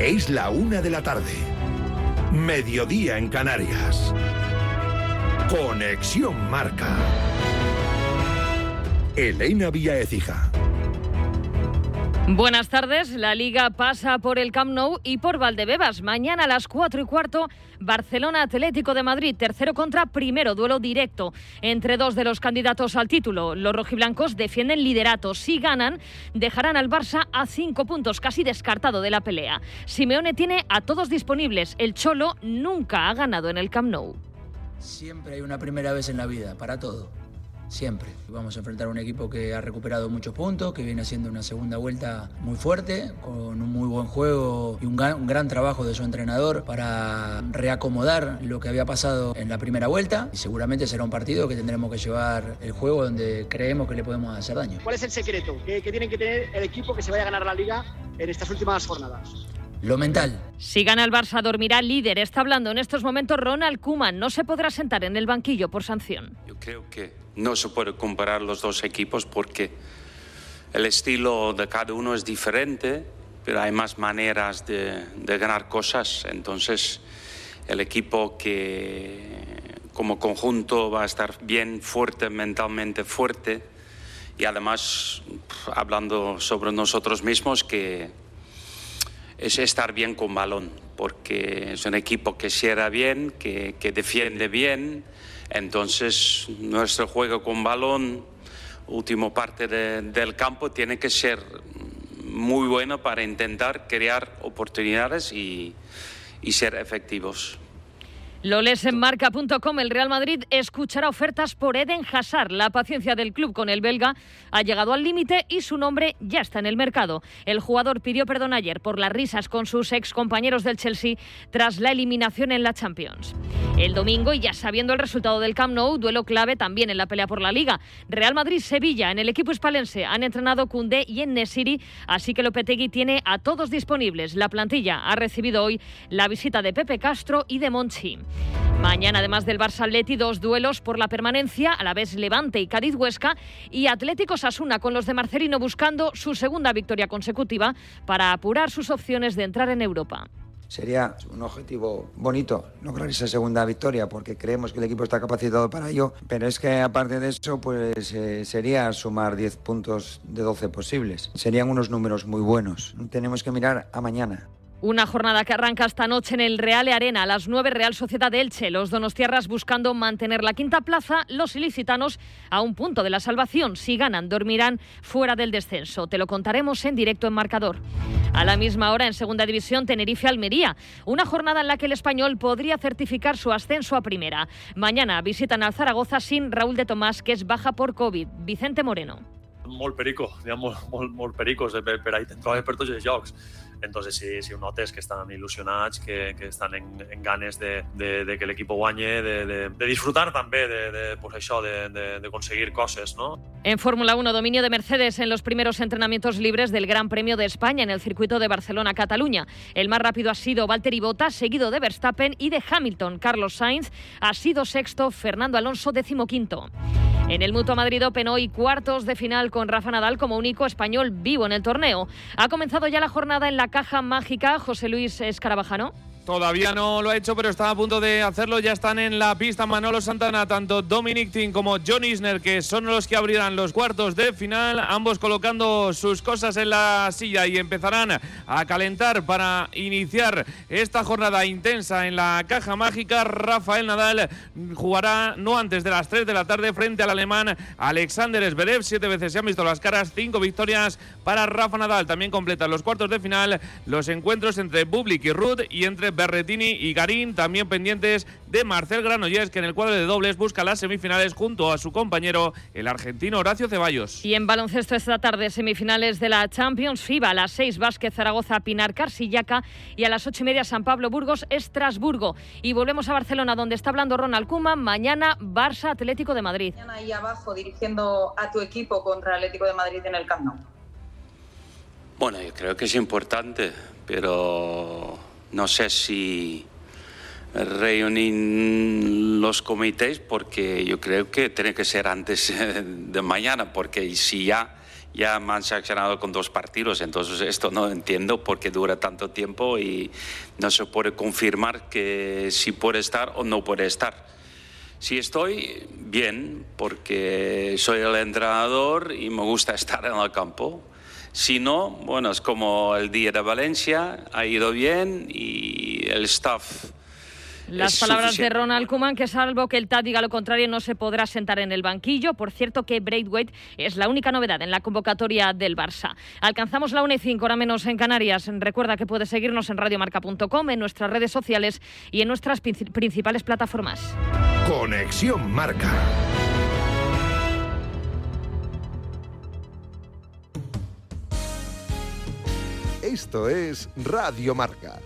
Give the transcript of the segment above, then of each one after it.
Es la 1:00 p.m. Mediodía en Canarias. Conexión Marca. Elena Vía Écija. Buenas tardes. La Liga pasa por el Camp Nou y por Valdebebas. Mañana a las 4:15, Barcelona Atlético de Madrid, tercero contra primero, duelo directo entre dos de los candidatos al título. Los rojiblancos defienden liderato. Si ganan, dejarán al Barça a 5 puntos, casi descartado de la pelea. Simeone tiene a todos disponibles. El Cholo nunca ha ganado en el Camp Nou. Siempre hay una primera vez en la vida, para todo. Siempre. Vamos a enfrentar a un equipo que ha recuperado muchos puntos, que viene haciendo una segunda vuelta muy fuerte, con un muy buen juego y un gran trabajo de su entrenador para reacomodar lo que había pasado en la primera vuelta. Y seguramente será un partido que tendremos que llevar el juego donde creemos que le podemos hacer daño. ¿Cuál es el secreto que tiene que tener el equipo que se vaya a ganar la Liga en estas últimas jornadas? Lo mental. Si gana el Barça, dormirá líder. Está hablando en estos momentos Ronald Koeman. No se podrá sentar en el banquillo por sanción. Yo creo que no se puede comparar los dos equipos porque el estilo de cada uno es diferente, pero hay más maneras de ganar cosas. Entonces, el equipo que como conjunto va a estar bien fuerte, mentalmente fuerte, y además, hablando sobre nosotros mismos, que es estar bien con balón, porque es un equipo que cierra bien, que defiende bien. Entonces, nuestro juego con balón, última parte del campo, tiene que ser muy bueno para intentar crear oportunidades y ser efectivos. Lo lees en marca.com. El Real Madrid escuchará ofertas por Eden Hazard. La paciencia del club con el belga ha llegado al límite y su nombre ya está en el mercado. El jugador pidió perdón ayer por las risas con sus excompañeros del Chelsea tras la eliminación en la Champions. El domingo, y ya sabiendo el resultado del Camp Nou, duelo clave también en la pelea por la Liga. Real Madrid-Sevilla. En el equipo hispalense han entrenado Koundé y En-Nesyri, así que Lopetegui tiene a todos disponibles. La plantilla ha recibido hoy la visita de Pepe Castro y de Monchi. Mañana, además del Barça-Atleti, 2 duelos por la permanencia, a la vez Levante y Cádiz-Huesca, y Atlético-Osasuna, con los de Marcelino buscando su segunda victoria consecutiva para apurar sus opciones de entrar en Europa. Sería un objetivo bonito lograr esa segunda victoria, porque creemos que el equipo está capacitado para ello, pero es que aparte de eso, pues sería sumar 10 puntos de 12 posibles. Serían unos números muy buenos. Tenemos que mirar a mañana. Una jornada que arranca esta noche en el Reale Arena, a las 9, Real Sociedad de Elche. Los donostiarras buscando mantener la quinta plaza, los ilicitanos a un punto de la salvación. Si ganan, dormirán fuera del descenso. Te lo contaremos en directo en Marcador. A la misma hora, en Segunda División, Tenerife-Almería. Una jornada en la que el Español podría certificar su ascenso a Primera. Mañana visitan al Zaragoza sin Raúl de Tomàs, que es baja por Covid. Vicente Moreno. Molt perico, molt pericos per a intentar fer tots els jocs. Entonces, si ho notes que estan il·lusionats, que estan en ganes de que l'equip guanye, de disfrutar també pues això, de conseguir coses, ¿no? En Fórmula 1, dominio de Mercedes en los primeros entrenamientos libres del Gran Premio de España en el circuito de Barcelona-Cataluña. El más rápido ha sido Valtteri Bottas, seguido de Verstappen y de Hamilton. Carlos Sainz ha sido sexto, Fernando Alonso 15º. En el Mutua Madrid Open hoy, cuartos de final con Rafa Nadal como único español vivo en el torneo. Ha comenzado ya la jornada en la caja mágica. José Luis Escarabajano. Todavía no lo ha hecho, pero está a punto de hacerlo. Ya están en la pista Manolo Santana, tanto Dominic Thiem como John Isner, que son los que abrirán los cuartos de final, ambos colocando sus cosas en la silla y empezarán a calentar para iniciar esta jornada intensa en la caja mágica. Rafael Nadal jugará no antes de las 3 de la tarde frente al alemán Alexander Zverev. 7 veces se han visto las caras, 5 victorias para Rafa Nadal. También completan los cuartos de final los encuentros entre Bublik y Ruud y entre Berrettini y Garín, también pendientes de Marcel Granollers, que en el cuadro de dobles busca las semifinales junto a su compañero, el argentino Horacio Ceballos. Y en baloncesto esta tarde, semifinales de la Champions FIBA, a las 6 Vázquez Zaragoza, Pinar Carsillaca, y a las 8:30 San Pablo Burgos Estrasburgo. Y volvemos a Barcelona, donde está hablando Ronald Koeman. Mañana Barça Atlético de Madrid. Mañana ahí abajo dirigiendo a tu equipo contra el Atlético de Madrid en el Camp Nou. Bueno, yo creo que es importante, pero no sé si reunir los comités, porque yo creo que tiene que ser antes de mañana, porque si ya ya me han sancionado con 2 partidos, entonces esto no entiendo por qué dura tanto tiempo y no se puede confirmar que si puede estar o no puede estar. Si estoy bien, porque soy el entrenador y me gusta estar en el campo. Si no, bueno, es como el día de Valencia, ha ido bien y el staff. Las palabras de Ronald Koeman, que salvo que el TAD diga lo contrario, no se podrá sentar en el banquillo. Por cierto, que Braithwaite es la única novedad en la convocatoria del Barça. Alcanzamos la 1:05, hora menos en Canarias. Recuerda que puedes seguirnos en radiomarca.com, en nuestras redes sociales y en nuestras principales plataformas. Conexión Marca. Esto es Radio Marca.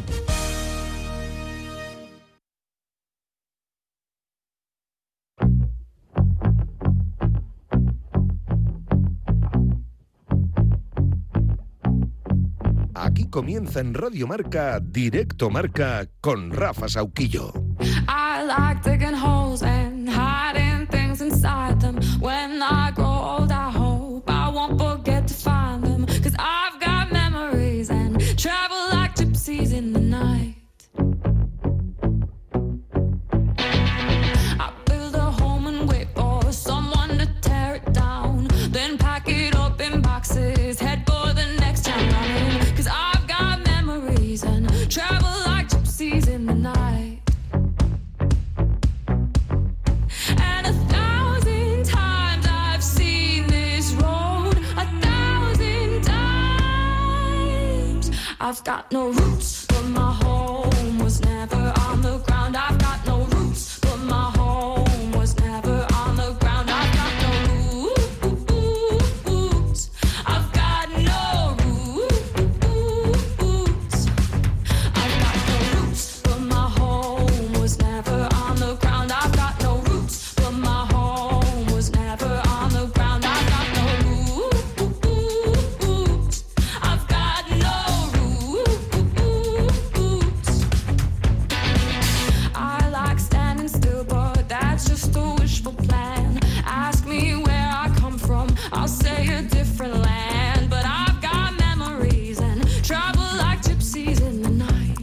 Aquí comienza en Radio Marca, Directo Marca, con Rafa Sauquillo. I like digging holes and hiding things inside them. When I grow old, I hope I won't forget to find them. 'Cause I've got memories and travel like gypsies in the night. I build a home and wait for someone to tear it down. Then pack it up in boxes, head for the next town running. 'Cause I've got memories and travel like gypsies in the night. And 1,000 times I've seen this road, 1,000 times. I've got no roots, but my home was never on the ground. I've got no roots, but my home was never on the ground. I've got no roots. I've got no roots. I've got no roots, but my home was never on the ground. I've got no roots, but my home was never on the ground. I've got no roots. I've got no roots. I like standing still, but that's just a wishful plan. Ask me where I come from, I'll say a different land. But I've got memories and travel like gypsies in the night.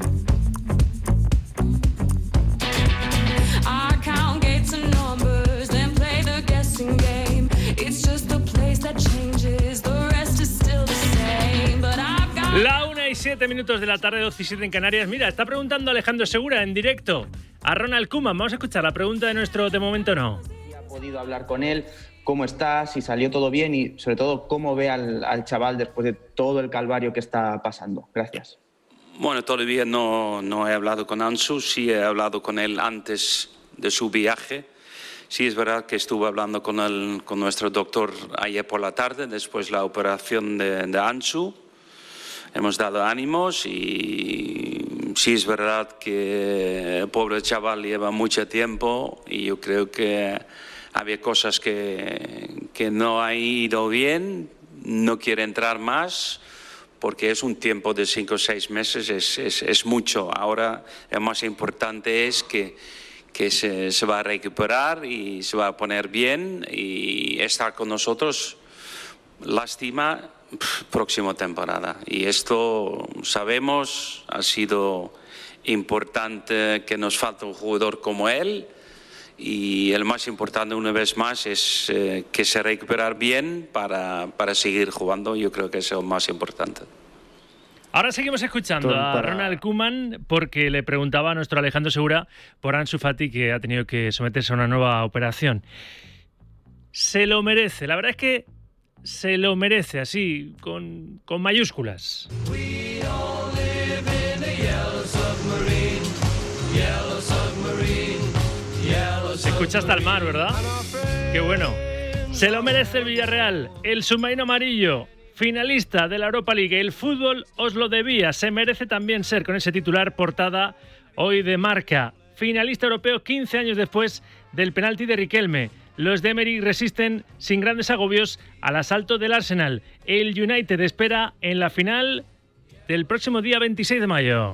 I count gates and numbers, then play the guessing game. It's just a place that changes, the rest is still the same. But I've got... La 1:07 de la tarde, 12:07 en Canarias. Mira, está preguntando Alejandro Segura en directo a Ronald Koeman. Vamos a escuchar la pregunta de nuestro de momento no. ¿Ha podido hablar con él? ¿Cómo está? ¿Si salió todo bien? Y sobre todo, ¿cómo ve al chaval después de todo el calvario que está pasando? Gracias. Bueno, todavía no he hablado con Ansu, sí he hablado con él antes de su viaje. Sí, es verdad que estuve hablando con nuestro doctor ayer por la tarde, después de la operación de Ansu. Hemos dado ánimos y sí es verdad que el pobre chaval lleva mucho tiempo y yo creo que había cosas que no han ido bien, no quiere entrar más porque es un tiempo de 5 o 6 meses, es mucho. Ahora lo más importante es que se va a recuperar y se va a poner bien y estar con nosotros. Lástima, próxima temporada. Y esto sabemos, ha sido importante que nos falte un jugador como él y el más importante una vez más es que se recuperar bien para seguir jugando. Yo creo que eso es lo más importante. Ahora seguimos escuchando a Ronald Koeman porque le preguntaba a nuestro Alejandro Segura por Ansu Fati, que ha tenido que someterse a una nueva operación. Se lo merece, la verdad es que se lo merece, así, con mayúsculas. Se escucha hasta el mar, ¿verdad? Qué bueno. Se lo merece el Villarreal, el submarino amarillo, finalista de la Europa League. El fútbol os lo debía, se merece también ser con ese titular portada hoy de Marca. Finalista europeo 15 años después del penalti de Riquelme. Los de Emery resisten sin grandes agobios al asalto del Arsenal. El United espera en la final del próximo día 26 de mayo.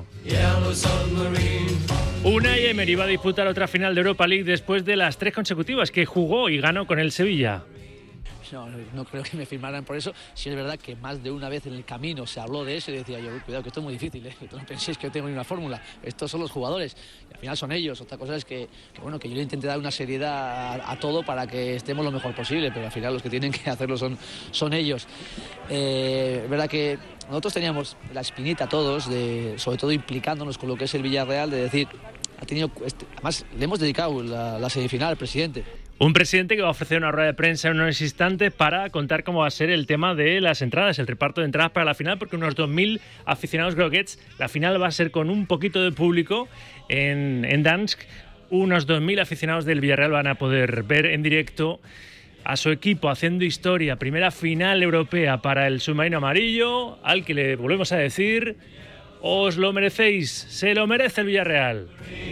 Unai Emery va a disputar otra final de Europa League después de las 3 consecutivas que jugó y ganó con el Sevilla. no creo que me firmaran por eso. Sí es verdad que más de una vez en el camino se habló de eso y decía yo, cuidado que esto es muy difícil, no penséis que yo tengo ni una fórmula, estos son los jugadores y al final son ellos. Otra cosa es que yo le intenté dar una seriedad a todo para que estemos lo mejor posible, pero al final los que tienen que hacerlo son ellos. Es verdad que nosotros teníamos la espinita todos, sobre todo implicándonos con lo que es el Villarreal, de decir, además le hemos dedicado la semifinal al presidente. Un presidente que va a ofrecer una rueda de prensa en unos instantes para contar cómo va a ser el tema de las entradas, el reparto de entradas para la final, porque unos 2.000 aficionados groguets, la final va a ser con un poquito de público en Dansk. Unos 2.000 aficionados del Villarreal van a poder ver en directo a su equipo haciendo historia, primera final europea para el submarino amarillo, al que le volvemos a decir, os lo merecéis, se lo merece el Villarreal.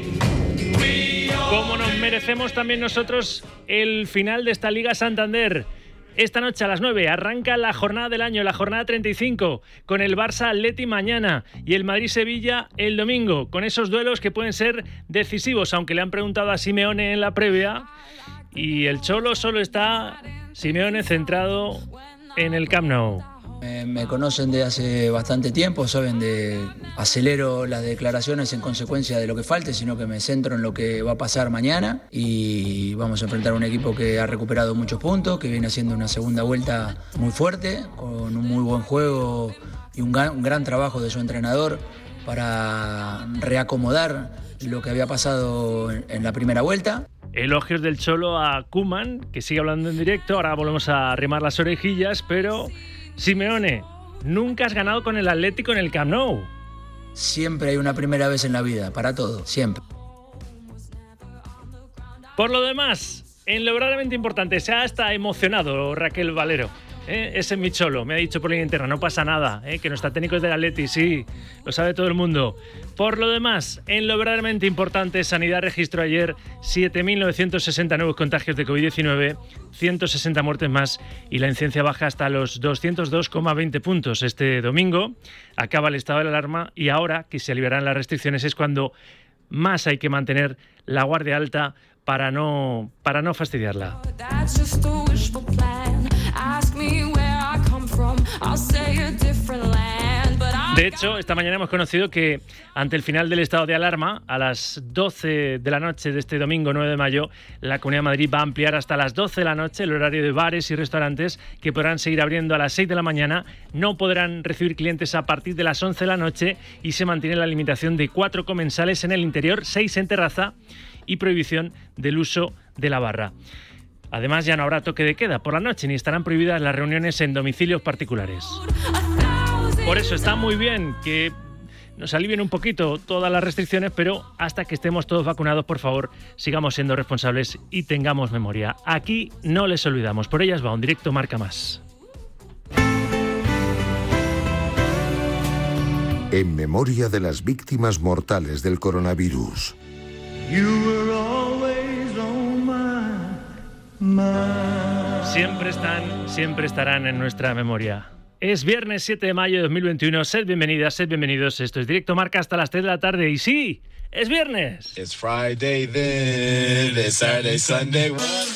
Como nos merecemos también nosotros el final de esta Liga Santander. Esta noche a las 9 arranca la jornada del año, la jornada 35, con el Barça Atleti mañana y el Madrid-Sevilla el domingo, con esos duelos que pueden ser decisivos, aunque le han preguntado a Simeone en la previa y el Cholo solo está, Simeone, centrado en el Camp Nou. Me conocen de hace bastante tiempo, saben de acelero las declaraciones en consecuencia de lo que falte, sino que me centro en lo que va a pasar mañana y vamos a enfrentar a un equipo que ha recuperado muchos puntos, que viene haciendo una segunda vuelta muy fuerte, con un muy buen juego y un gran trabajo de su entrenador para reacomodar lo que había pasado en la primera vuelta. Elogios del Cholo a Koeman, que sigue hablando en directo, ahora volvemos a arrimar las orejillas, pero Simeone, nunca has ganado con el Atlético en el Camp Nou. Siempre hay una primera vez en la vida, para todo, siempre. Por lo demás, en lo verdaderamente importante, se ha hasta emocionado Raquel Valero. Ese es mi Cholo, me ha dicho por línea interna, no pasa nada, que nuestro técnico es del Atleti, sí, lo sabe todo el mundo. Por lo demás, en lo verdaderamente importante, Sanidad registró ayer 7.960 nuevos contagios de COVID-19, 160 muertes más y la incidencia baja hasta los 202,20 puntos. Este domingo acaba el estado de alarma y ahora que se aliviarán las restricciones es cuando más hay que mantener la guardia alta para no fastidiarla. De hecho, esta mañana hemos conocido que ante el final del estado de alarma, a las 12 de la noche de este domingo 9 de mayo, la Comunidad de Madrid va a ampliar hasta las 12 de la noche el horario de bares y restaurantes que podrán seguir abriendo a las 6 de la mañana, no podrán recibir clientes a partir de las 11 de la noche y se mantiene la limitación de 4 comensales en el interior, 6 en terraza y prohibición del uso de la barra. Además, ya no habrá toque de queda por la noche ni estarán prohibidas las reuniones en domicilios particulares. Por eso está muy bien que nos alivien un poquito todas las restricciones, pero hasta que estemos todos vacunados, por favor, sigamos siendo responsables y tengamos memoria. Aquí no les olvidamos. Por ellas va un Directo Marca Más. En memoria de las víctimas mortales del coronavirus. Siempre estarán en nuestra memoria. Es viernes 7 de mayo de 2021. Sed bienvenidas, sed bienvenidos. Esto es Directo Marca hasta las 3 de la tarde. Y sí, es viernes. It's Friday then, it's Saturday, Sunday.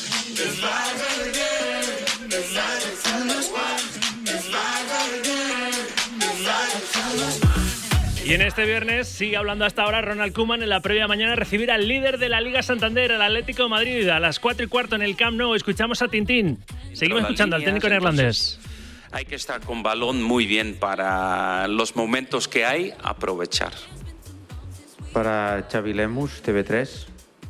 Y en este viernes sigue hablando hasta ahora Ronald Koeman. En la previa mañana recibir al líder de la Liga Santander, el Atlético de Madrid, a las 4:15 en el Camp Nou. Escuchamos a Tintín. Seguimos escuchando al técnico neerlandés. Hay que estar con balón muy bien para los momentos que hay, aprovechar. Para Xavi Lemus, TV3.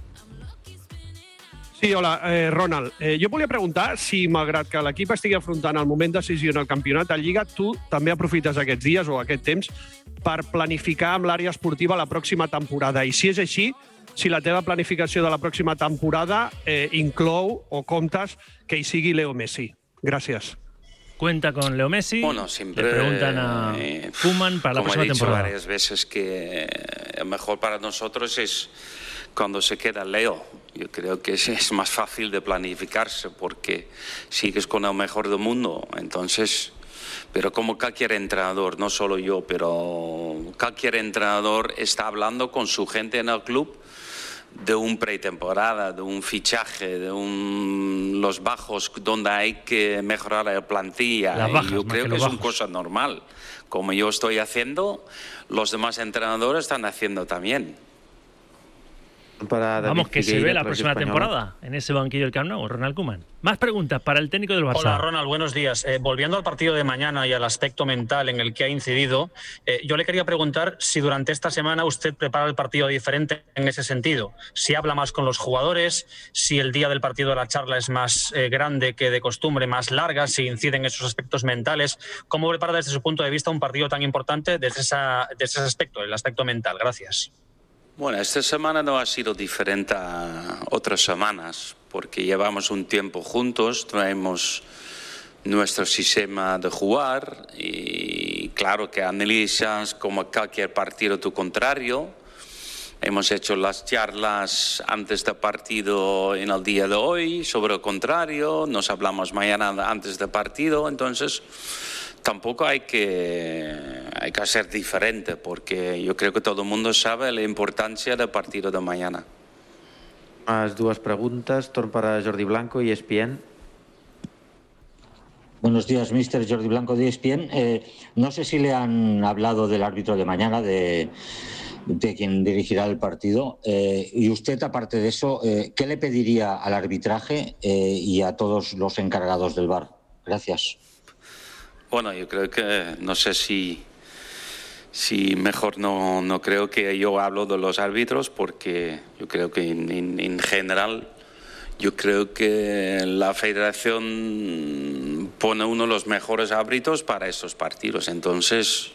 Sí, hola, Ronald. Jo volia preguntar si, malgrat que l'equip estigui afrontant el moment decisiu en el campionat de Lliga, tu també aprofites aquests dies o aquest temps per planificar amb l'àrea esportiva la pròxima temporada. I si és així, si la teva planificació de la pròxima temporada inclou o comptes que hi sigui Leo Messi. Gràcies. Cuenta con Leo Messi. Bueno, siempre le preguntan a Koeman para la próxima temporada. Como he dicho varias veces que mejor para nosotros es cuando se queda Leo. Yo creo que es más fácil de planificarse porque sigues con el mejor del mundo. Entonces, pero como cualquier entrenador, no solo yo, pero cualquier entrenador está hablando con su gente en el club de un pretemporada, de un fichaje, de los bajos donde hay que mejorar la plantilla. Yo creo que es una cosa normal. Como yo estoy haciendo, los demás entrenadores están haciendo también. Vamos, que se ve la próxima temporada en ese banquillo del Camp Nou, Ronald Koeman. Más preguntas para el técnico del Barça. Hola, Ronald, buenos días. Volviendo al partido de mañana y al aspecto mental en el que ha incidido, yo le quería preguntar si durante esta semana usted prepara el partido diferente en ese sentido. Si habla más con los jugadores, si el día del partido de la charla es más grande que de costumbre, más larga, si inciden esos aspectos mentales. ¿Cómo prepara desde su punto de vista un partido tan importante desde ese aspecto, el aspecto mental? Gracias. Bueno, esta semana no ha sido diferente a otras semanas, porque llevamos un tiempo juntos, traemos nuestro sistema de jugar y claro que analizas como cualquier partido tu contrario. Hemos hecho las charlas antes del partido en el día de hoy sobre el contrario, nos hablamos mañana antes del partido, entonces tampoco hay que ser diferente, porque yo creo que todo el mundo sabe la importancia del partido de mañana. Más dues preguntes, torn para Jordi Blanco y ESPN. Buenos días, mister. Jordi Blanco de ESPN. No sé si le han hablado del árbitro de mañana, de quien dirigirá el partido. Y usted, aparte de eso, ¿qué le pediría al arbitraje y a todos los encargados del VAR? Gracias. Bueno, yo creo que, no sé si mejor no creo que yo hablo de los árbitros, porque yo creo que en general, yo creo que la federación pone uno de los mejores árbitros para estos partidos. Entonces,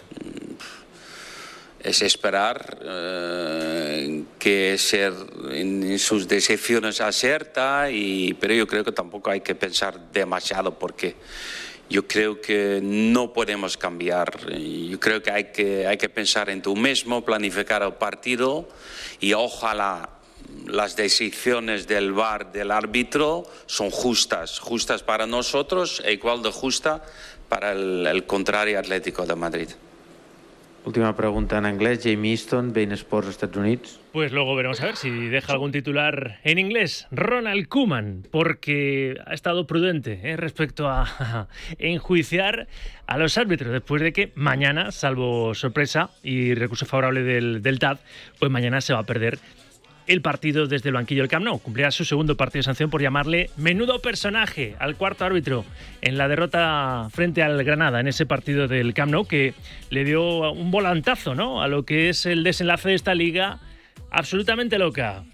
es esperar que ser en sus decisiones acierta, pero yo creo que tampoco hay que pensar demasiado, porque yo creo que no podemos cambiar. Yo creo que hay que pensar en tú mismo, planificar el partido y ojalá las decisiones del VAR, del árbitro, son justas para nosotros e igual de justa para el contrario Atlético de Madrid. Última pregunta en inglés. Jamie Easton, Bein Sports, Estados Unidos. Pues luego veremos a ver si deja algún titular en inglés. Ronald Koeman, porque ha estado prudente respecto a enjuiciar a los árbitros, después de que mañana, salvo sorpresa y recurso favorable del TAD, pues mañana se va a perder el partido desde el banquillo del Camp Nou. Cumplirá su segundo partido de sanción por llamarle menudo personaje al cuarto árbitro en la derrota frente al Granada en ese partido del Camp Nou, que le dio un volantazo, ¿no?, a lo que es el desenlace de esta liga absolutamente loca.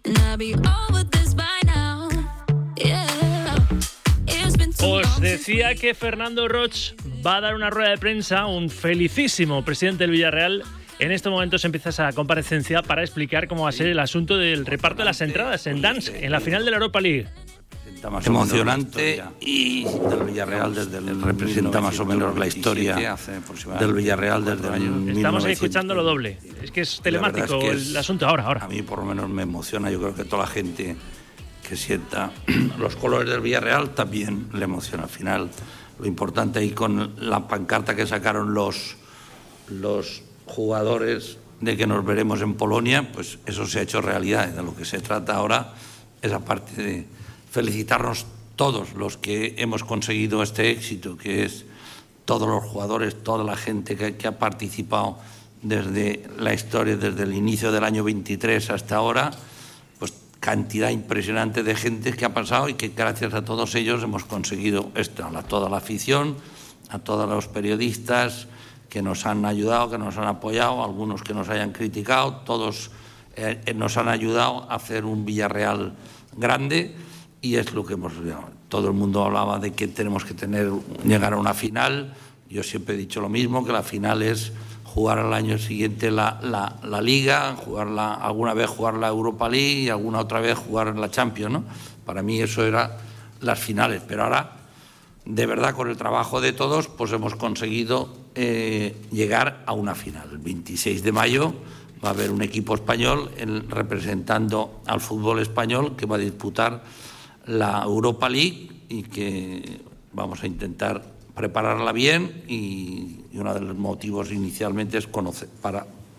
Os decía que Fernando Roig va a dar una rueda de prensa, un felicísimo presidente del Villarreal. En estos momentos empieza esa comparecencia para explicar cómo va a ser el asunto del reparto de las entradas en Dansk, en la final de la Europa League. Emocionante, y del Villarreal representa más o menos la historia del Villarreal desde el año 1900. Estamos ahí escuchando lo doble. Es que es telemático el asunto ahora. A mí por lo menos me emociona. Yo creo que toda la gente que sienta los colores del Villarreal también le emociona. Al final, lo importante ahí con la pancarta que sacaron los jugadores de que nos veremos en Polonia, pues eso se ha hecho realidad. De lo que se trata ahora es, aparte de felicitarnos todos los que hemos conseguido este éxito, que es todos los jugadores, toda la gente que ha participado desde la historia, desde el inicio del año 23 hasta ahora, pues cantidad impresionante de gente que ha pasado y que gracias a todos ellos hemos conseguido esto. A toda la afición, a todos los periodistas que nos han ayudado, que nos han apoyado, algunos que nos hayan criticado, todos nos han ayudado a hacer un Villarreal grande, y es lo que hemos... Todo el mundo hablaba de que tenemos que llegar a una final. Yo siempre he dicho lo mismo, que la final es jugar al año siguiente la Liga, alguna vez jugar la Europa League y alguna otra vez jugar la Champions, ¿no? Para mí eso eran las finales, pero ahora, de verdad, con el trabajo de todos, pues hemos conseguido llegar a una final. El 26 de mayo va a haber un equipo español representando al fútbol español que va a disputar la Europa League y que vamos a intentar prepararla bien, y uno de los motivos inicialmente es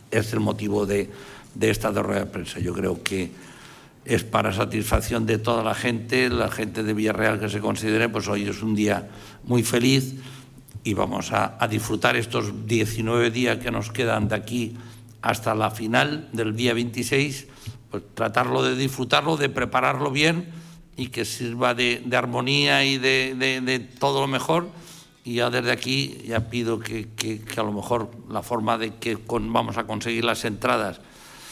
es el motivo de esta rueda de prensa. Yo creo que es para satisfacción de toda la gente de Villarreal que se considere, pues hoy es un día muy feliz y vamos a disfrutar estos 19 días que nos quedan de aquí hasta la final del día 26, pues tratarlo de disfrutarlo, de prepararlo bien y que sirva de armonía y de todo lo mejor. Y ya desde aquí ya pido que a lo mejor la forma de que vamos a conseguir las entradas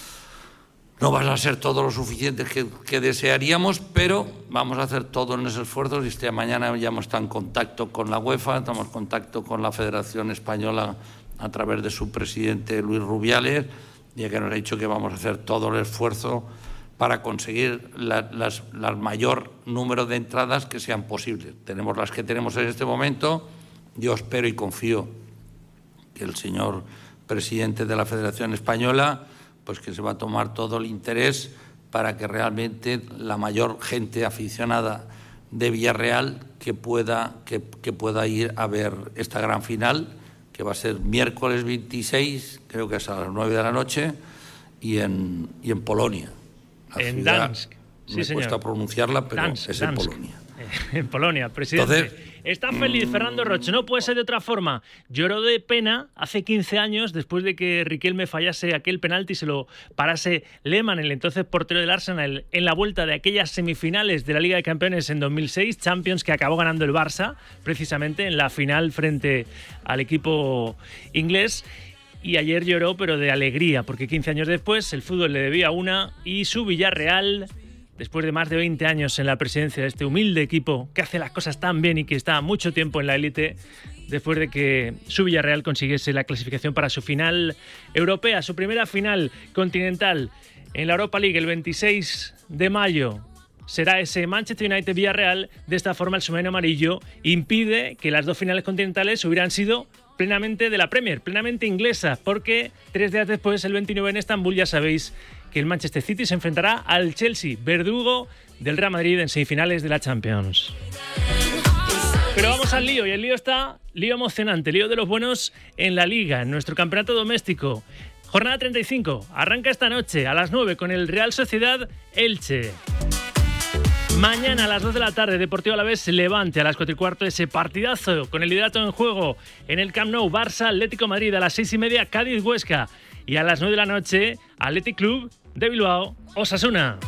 no va a ser todo lo suficiente que desearíamos, pero vamos a hacer todo en ese esfuerzo. Y esta mañana ya hemos estado en contacto con la UEFA, estamos en contacto con la Federación Española a través de su presidente Luis Rubiales, ya que nos ha dicho que vamos a hacer todo el esfuerzo para conseguir el mayor número de entradas que sean posibles. Tenemos las que tenemos en este momento. Yo espero y confío que el señor presidente de la Federación Española, pues que se va a tomar todo el interés para que realmente la mayor gente aficionada de Villarreal que pueda ir a ver esta gran final, que va a ser miércoles 26, creo que es a las 9 de la noche, y en Polonia. En Dansk. Sí, me señor. cuesta pronunciarla, pero Dansk, es Dansk. en Polonia. En Polonia, presidente. Entonces, está feliz Fernando Roche, no puede ser de otra forma. Lloró de pena hace 15 años después de que Riquelme fallase aquel penalti y se lo parase Lehmann, el entonces portero del Arsenal, en la vuelta de aquellas semifinales de la Liga de Campeones en 2006, Champions que acabó ganando el Barça, precisamente en la final frente al equipo inglés. Y ayer lloró, pero de alegría, porque 15 años después el fútbol le debía una y su Villarreal, después de más de 20 años en la presidencia de este humilde equipo que hace las cosas tan bien y que está mucho tiempo en la élite, después de que su Villarreal consiguiese la clasificación para su final europea, su primera final continental en la Europa League el 26 de mayo. Será ese Manchester United-Villarreal. De esta forma el submarino amarillo impide que las dos finales continentales hubieran sido plenamente de la Premier, plenamente inglesas, porque 3 días después, el 29 en Estambul, ya sabéis que el Manchester City se enfrentará al Chelsea, verdugo del Real Madrid en semifinales de la Champions. Pero vamos al lío, y el lío está, lío emocionante, lío de los buenos en la Liga, en nuestro campeonato doméstico. Jornada 35, arranca esta noche a las 9 con el Real Sociedad Elche. Mañana a las 2 de la tarde, Deportivo Alavés Levante. A las 4:15, ese partidazo con el liderato en juego en el Camp Nou. Barça Atlético Madrid. A las 6:30, Cádiz Huesca. Y a las 9 de la noche, Athletic Club de Bilbao Osasuna.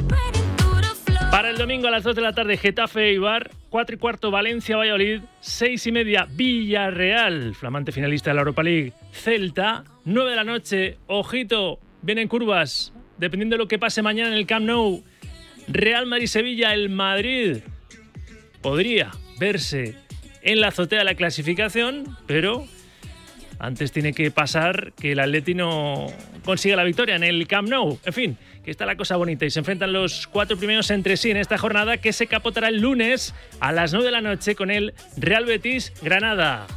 Para el domingo a las 2 de la tarde, Getafe Eibar. 4:15, Valencia Valladolid. 6:30, Villarreal, flamante finalista de la Europa League, Celta. 9 de la noche, ojito, vienen curvas, dependiendo de lo que pase mañana en el Camp Nou. Real Madrid-Sevilla, el Madrid podría verse en la azotea de la clasificación, pero antes tiene que pasar que el Atleti no consiga la victoria en el Camp Nou. En fin, que está la cosa bonita y se enfrentan los 4 primeros entre sí en esta jornada que se capotará el lunes a las 9 de la noche con el Real Betis-Granada.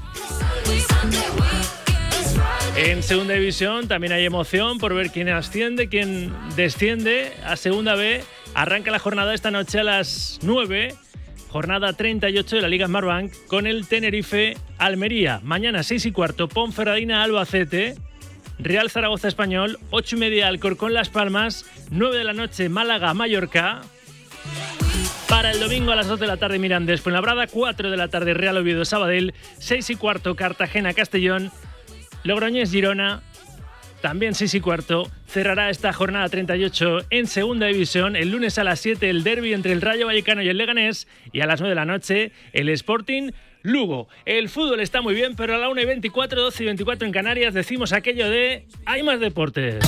En segunda división también hay emoción por ver quién asciende, quién desciende a segunda B. Arranca la jornada esta noche a las 9, jornada 38 de la Liga Smartbank con el Tenerife Almería. Mañana 6:15, Ponferradina Albacete, Real Zaragoza Español, 8:30 Alcorcón Las Palmas, 9 de la noche Málaga Mallorca. Para el domingo a las 2 de la tarde Mirandés Fuenlabrada, 4 de la tarde Real Oviedo Sabadell, 6:15 Cartagena Castellón, Logroñés Girona. También 6:15, cerrará esta jornada 38 en segunda división. El lunes a las 7 el derbi entre el Rayo Vallecano y el Leganés. Y a las 9 de la noche el Sporting Lugo. El fútbol está muy bien, pero a la 1:24, 12:24 en Canarias decimos aquello de hay más deportes.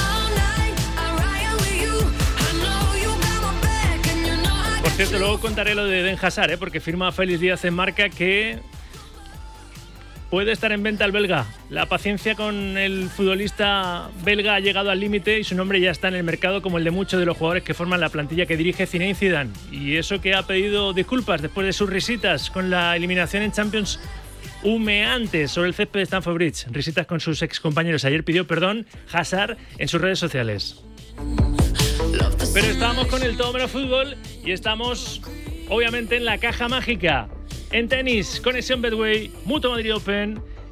Por cierto, luego contaré lo de Eden Hazard, porque firma Félix Díaz en Marca que puede estar en venta el belga. La paciencia con el futbolista belga ha llegado al límite y su nombre ya está en el mercado como el de muchos de los jugadores que forman la plantilla que dirige Zinedine Zidane. Y eso que ha pedido disculpas después de sus risitas con la eliminación en Champions humeantes sobre el césped de Stamford Bridge. Risitas con sus excompañeros. Ayer pidió perdón Hazard en sus redes sociales. Pero estamos con el todo menos fútbol y estamos obviamente en la caja mágica. En tenis, Conexión Betway, Mutua Madrid Open,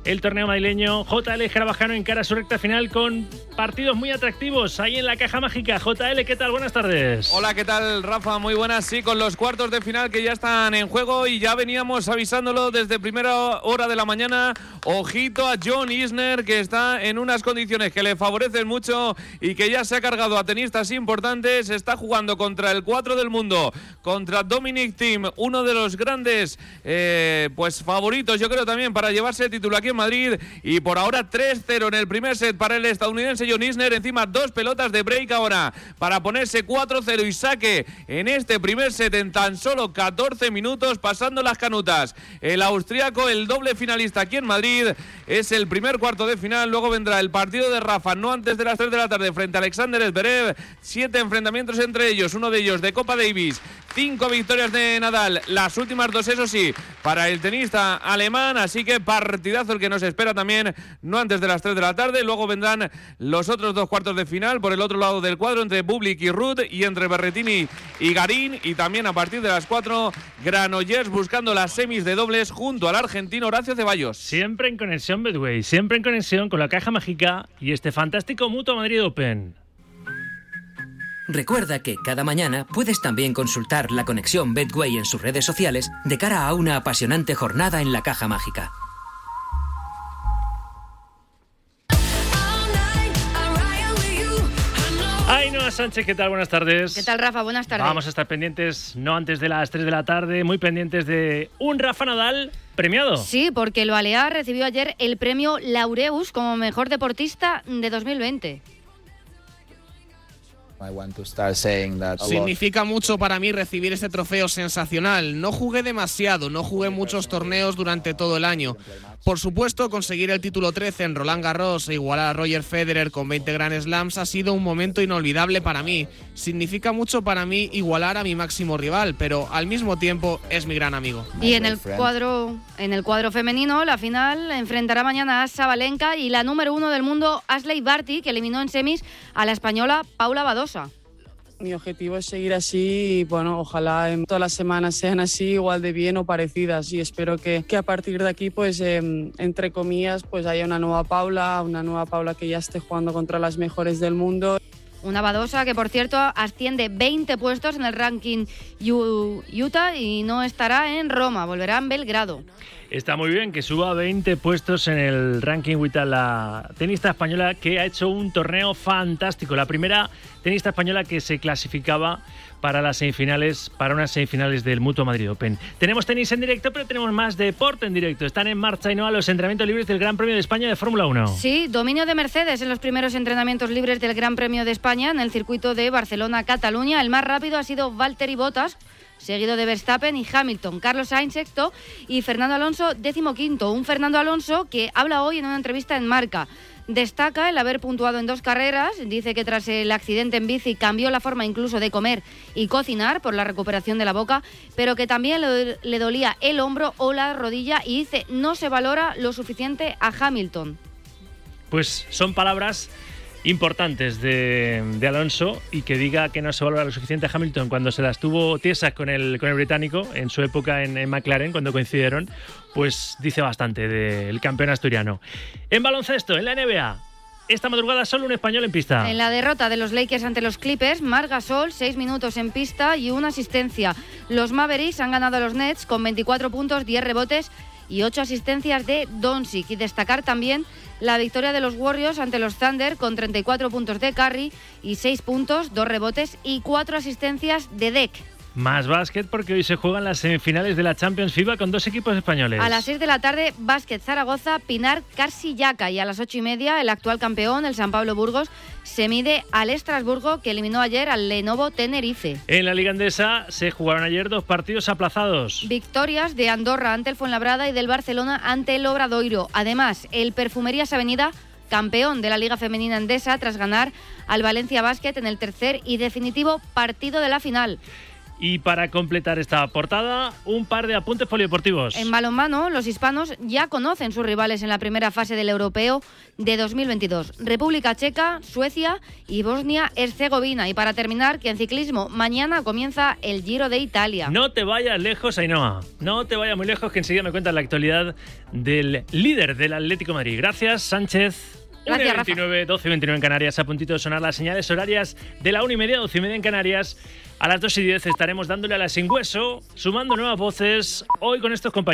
el torneo madrileño. JL Escarabajano encara su recta final con partidos muy atractivos ahí en la Caja Mágica. JL, ¿qué tal? Buenas tardes. Hola, ¿qué tal, Rafa? Muy buenas. Sí, con los cuartos de final que ya están en juego y ya veníamos avisándolo desde primera hora de la mañana. Ojito a John Isner, que está en unas condiciones que le favorecen mucho y que ya se ha cargado a tenistas importantes. Está jugando contra el 4 del mundo, contra Dominic Thiem, uno de los grandes pues favoritos, yo creo, también para llevarse el título aquí en Madrid. Y por ahora 3-0 en el primer set para el estadounidense John Isner. Encima 2 pelotas de break ahora para ponerse 4-0 y saque en este primer set en tan solo 14 minutos, pasando las canutas. El austriaco, el doble finalista aquí en Madrid, es el primer cuarto de final. Luego vendrá el partido de Rafa, no antes de las 3 de la tarde, frente a Alexander Zverev. 7 enfrentamientos entre ellos, uno de ellos de Copa Davis. 5 victorias de Nadal, las últimas 2, eso sí, para el tenista alemán. Así que partidazo el que nos espera también, no antes de las 3 de la tarde. Luego vendrán los otros 2 cuartos de final por el otro lado del cuadro, entre Bublik y Ruud, y entre Berrettini y Garín. Y también a partir de las 4, Granollers buscando las semis de dobles junto al argentino Horacio Ceballos. Siempre en conexión Betway, siempre en conexión con la Caja Mágica y este fantástico Mutua Madrid Open. Recuerda que cada mañana puedes también consultar la conexión Betway en sus redes sociales de cara a una apasionante jornada en la Caja Mágica. Ainhoa Sánchez, ¿qué tal? Buenas tardes. ¿Qué tal, Rafa? Buenas tardes. Vamos a estar pendientes, no antes de las 3 de la tarde, muy pendientes de un Rafa Nadal premiado. Sí, porque el Balear recibió ayer el premio Laureus como mejor deportista de 2020. Significa mucho para mí recibir este trofeo sensacional. No jugué demasiado, no jugué muchos torneos durante todo el año. Por supuesto, conseguir el título 13 en Roland Garros e igualar a Roger Federer con 20 Grand Slams ha sido un momento inolvidable para mí. Significa mucho para mí igualar a mi máximo rival, pero al mismo tiempo es mi gran amigo. Y en el cuadro femenino, la final enfrentará mañana a Sabalenka y la número 1 del mundo, Ashleigh Barty, que eliminó en semis a la española Paula Badosa. Mi objetivo es seguir así y bueno, ojalá en todas las semanas sean así, igual de bien o parecidas, y espero que a partir de aquí, pues entre comillas, pues haya una nueva Paula que ya esté jugando contra las mejores del mundo. Una Badosa que, por cierto, asciende 20 puestos en el ranking Utah y no estará en Roma, volverá en Belgrado. Está muy bien que suba 20 puestos en el ranking Utah la tenista española, que ha hecho un torneo fantástico. La primera tenista española que se clasificaba para las semifinales, para unas semifinales del Mutua Madrid Open. Tenemos tenis en directo, pero tenemos más deporte en directo. Están en marcha, Ainhoa, los entrenamientos libres del Gran Premio de España de Fórmula 1. Sí, dominio de Mercedes en los primeros entrenamientos libres del Gran Premio de España en el circuito de Barcelona-Cataluña. El más rápido ha sido Valtteri Bottas, seguido de Verstappen y Hamilton. Carlos Sainz sexto y Fernando Alonso 15º. Un Fernando Alonso que habla hoy en una entrevista en Marca. Destaca el haber puntuado en 2 carreras. Dice que tras el accidente en bici cambió la forma incluso de comer y cocinar por la recuperación de la boca, pero que también le dolía el hombro o la rodilla, y dice no se valora lo suficiente a Hamilton. Pues son palabras importantes de Alonso, y que diga que no se valora lo suficiente a Hamilton cuando se las tuvo tiesas con el británico en su época en McLaren, cuando coincidieron, pues dice bastante del campeón asturiano. En baloncesto, en la NBA, esta madrugada solo un español en pista. En la derrota de los Lakers ante los Clippers, Marc Gasol, 6 minutos en pista y una asistencia. Los Mavericks han ganado a los Nets con 24 puntos, 10 rebotes y 8 asistencias de Doncic. Y destacar también la victoria de los Warriors ante los Thunder con 34 puntos de Curry y 6 puntos, 2 rebotes y 4 asistencias de Deck. Más básquet, porque hoy se juegan las semifinales de la Champions FIBA con 2 equipos españoles. A las 6 de la tarde, Básquet Zaragoza, Pinar Carsillaca, y a las 8:30 el actual campeón, el San Pablo Burgos, se mide al Estrasburgo, que eliminó ayer al Lenovo Tenerife. En la Liga Endesa se jugaron ayer 2 partidos aplazados. Victorias de Andorra ante el Fuenlabrada y del Barcelona ante el Obradoiro. Además, el Perfumerías Avenida, campeón de la Liga Femenina Endesa, tras ganar al Valencia Básquet en el tercer y definitivo partido de la final. Y para completar esta portada, un par de apuntes polideportivos. En balonmano, los hispanos ya conocen sus rivales en la primera fase del Europeo de 2022. República Checa, Suecia y Bosnia-Herzegovina. Y para terminar, que en ciclismo mañana comienza el Giro de Italia. No te vayas lejos, Ainhoa. No te vayas muy lejos, que enseguida me cuentas la actualidad del líder del Atlético de Madrid. Gracias, Sánchez. Gracias, 1:29, 12:29 en Canarias. A puntito de sonar las señales horarias de la 1:30, 12:30 en Canarias. A las 2:10 estaremos dándole a la sin hueso, sumando nuevas voces. Hoy con estos compañeros.